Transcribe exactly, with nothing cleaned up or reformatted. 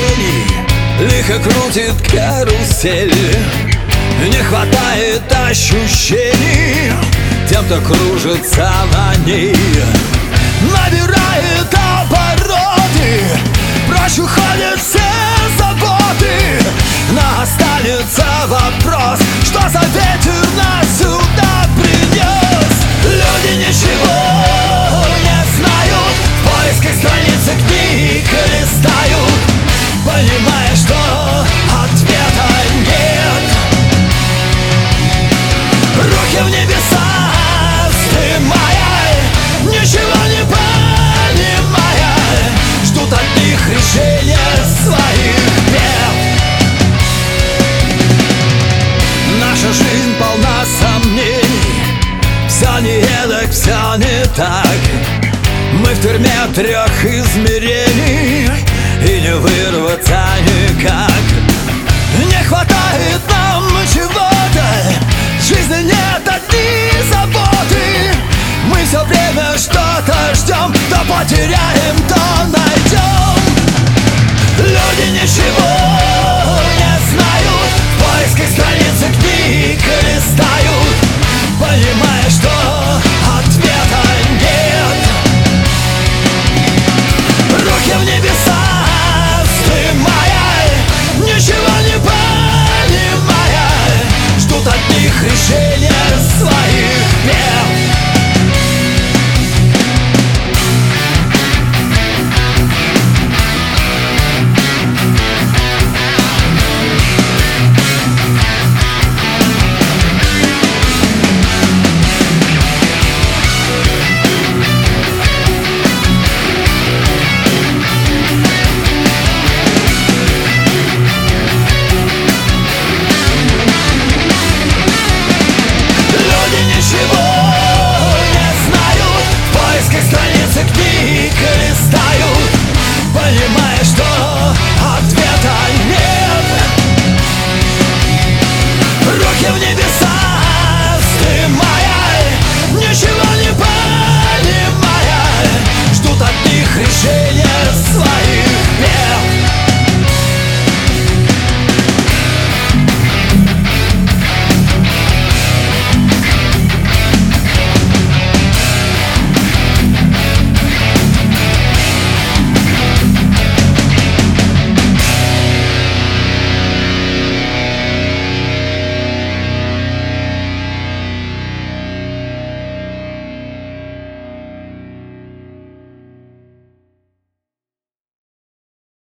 измерений лихо крутит карусель. Не хватает ощущений тем, кто кружится на ней. Набирает обороты, прочь уходят все заботы, но останется вопрос, что за ветер нас сюда принес. Люди ничего не знают, в поисках страницы книг листают, понимая, что ответа нет. Руки в небеса вздымая, ничего не понимая, ждут от них решения своих бед. Наша жизнь полна сомнений, все не эдак, все не так. Мы в тюрьме трех измерений, и не вырваться никак. Не хватает нам чего-то, в жизни нет одни заботы. Мы все время что-то ждем, то потеряем, то найдем. Люди ничего